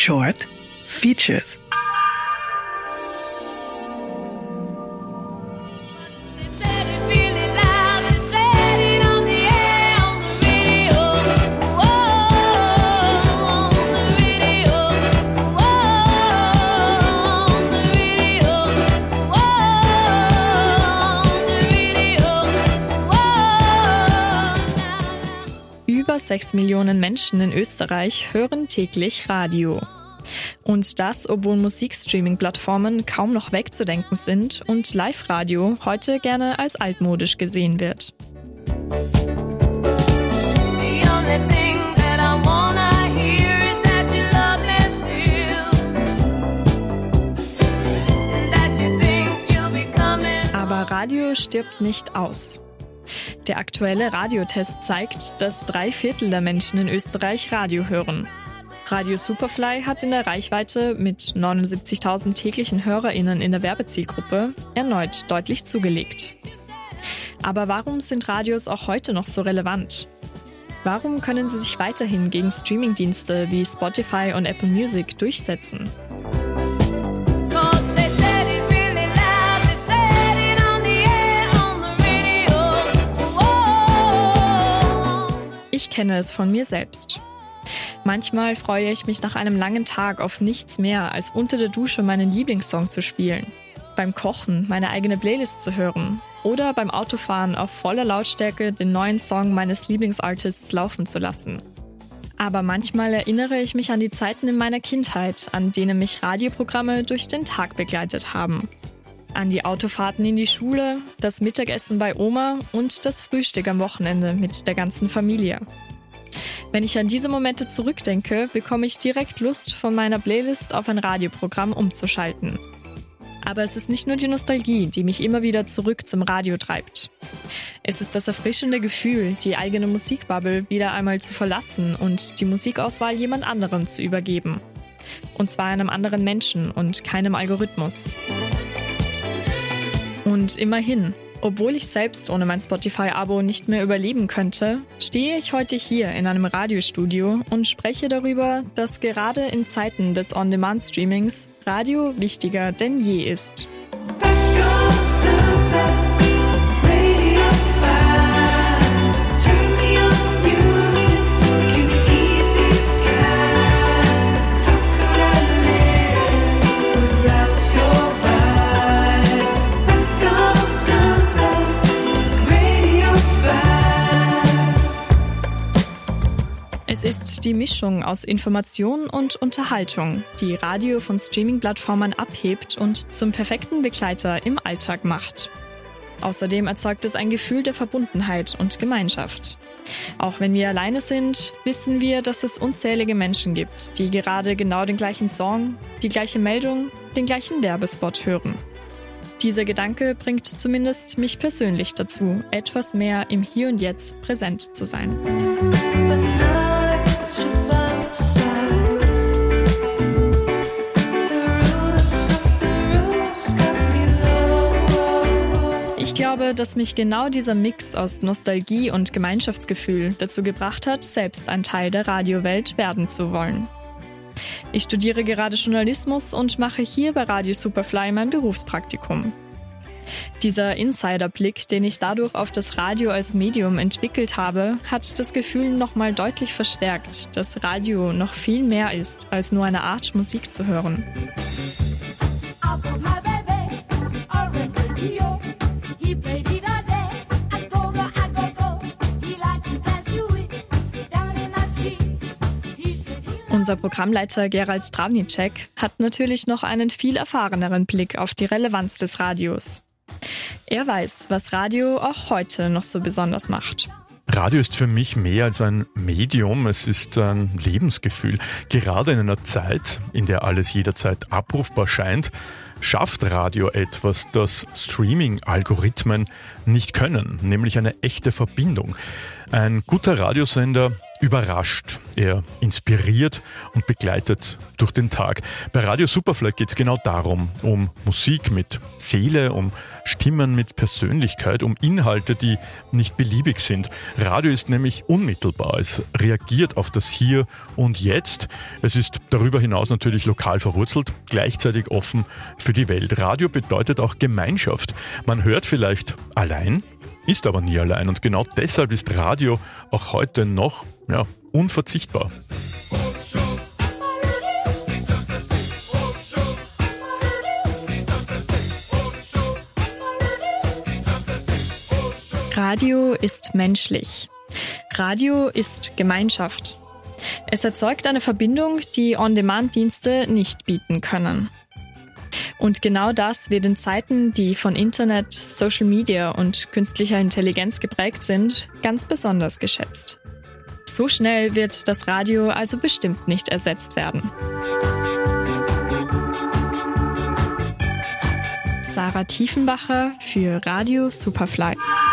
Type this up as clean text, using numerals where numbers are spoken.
Short Features. Über 6 Millionen Menschen in Österreich hören täglich Radio. Und das, obwohl Musikstreaming-Plattformen kaum noch wegzudenken sind und Live-Radio heute gerne als altmodisch gesehen wird. Aber Radio stirbt nicht aus. Der aktuelle Radiotest zeigt, dass 3/4 der Menschen in Österreich Radio hören. Radio Superfly hat in der Reichweite mit 79.000 täglichen HörerInnen in der Werbezielgruppe erneut deutlich zugelegt. Aber warum sind Radios auch heute noch so relevant? Warum können sie sich weiterhin gegen Streamingdienste wie Spotify und Apple Music durchsetzen? Ich kenne es von mir selbst. Manchmal freue ich mich nach einem langen Tag auf nichts mehr, als unter der Dusche meinen Lieblingssong zu spielen, beim Kochen meine eigene Playlist zu hören oder beim Autofahren auf voller Lautstärke den neuen Song meines Lieblingsartists laufen zu lassen. Aber manchmal erinnere ich mich an die Zeiten in meiner Kindheit, an denen mich Radioprogramme durch den Tag begleitet haben. An die Autofahrten in die Schule, das Mittagessen bei Oma und das Frühstück am Wochenende mit der ganzen Familie. Wenn ich an diese Momente zurückdenke, bekomme ich direkt Lust, von meiner Playlist auf ein Radioprogramm umzuschalten. Aber es ist nicht nur die Nostalgie, die mich immer wieder zurück zum Radio treibt. Es ist das erfrischende Gefühl, die eigene Musikbubble wieder einmal zu verlassen und die Musikauswahl jemand anderem zu übergeben. Und zwar einem anderen Menschen und keinem Algorithmus. Und immerhin, obwohl ich selbst ohne mein Spotify-Abo nicht mehr überleben könnte, stehe ich heute hier in einem Radiostudio und spreche darüber, dass gerade in Zeiten des On-Demand-Streamings Radio wichtiger denn je ist. Es ist die Mischung aus Information und Unterhaltung, die Radio von Streaming-Plattformen abhebt und zum perfekten Begleiter im Alltag macht. Außerdem erzeugt es ein Gefühl der Verbundenheit und Gemeinschaft. Auch wenn wir alleine sind, wissen wir, dass es unzählige Menschen gibt, die gerade genau den gleichen Song, die gleiche Meldung, den gleichen Werbespot hören. Dieser Gedanke bringt zumindest mich persönlich dazu, etwas mehr im Hier und Jetzt präsent zu sein. Ich glaube, dass mich genau dieser Mix aus Nostalgie und Gemeinschaftsgefühl dazu gebracht hat, selbst ein Teil der Radiowelt werden zu wollen. Ich studiere gerade Journalismus und mache hier bei Radio Superfly mein Berufspraktikum. Dieser Insiderblick, den ich dadurch auf das Radio als Medium entwickelt habe, hat das Gefühl nochmal deutlich verstärkt, dass Radio noch viel mehr ist, als nur eine Art Musik zu hören. Unser Programmleiter Gerald Travnicek hat natürlich noch einen viel erfahreneren Blick auf die Relevanz des Radios. Er weiß, was Radio auch heute noch so besonders macht. Radio ist für mich mehr als ein Medium, es ist ein Lebensgefühl. Gerade in einer Zeit, in der alles jederzeit abrufbar scheint, schafft Radio etwas, das Streaming-Algorithmen nicht können, nämlich eine echte Verbindung. Ein guter Radiosender überrascht, er inspiriert und begleitet durch den Tag. Bei Radio Superfly geht es genau darum, um Musik mit Seele, um Stimmen mit Persönlichkeit, um Inhalte, die nicht beliebig sind. Radio ist nämlich unmittelbar. Es reagiert auf das Hier und Jetzt. Es ist darüber hinaus natürlich lokal verwurzelt, gleichzeitig offen für die Welt. Radio bedeutet auch Gemeinschaft. Man hört vielleicht allein, ist aber nie allein. Und genau deshalb ist Radio auch heute noch unverzichtbar. Radio ist menschlich. Radio ist Gemeinschaft. Es erzeugt eine Verbindung, die On-Demand-Dienste nicht bieten können. Und genau das wird in Zeiten, die von Internet, Social Media und künstlicher Intelligenz geprägt sind, ganz besonders geschätzt. So schnell wird das Radio also bestimmt nicht ersetzt werden. Sarah Tiefenbacher für Radio Superfly.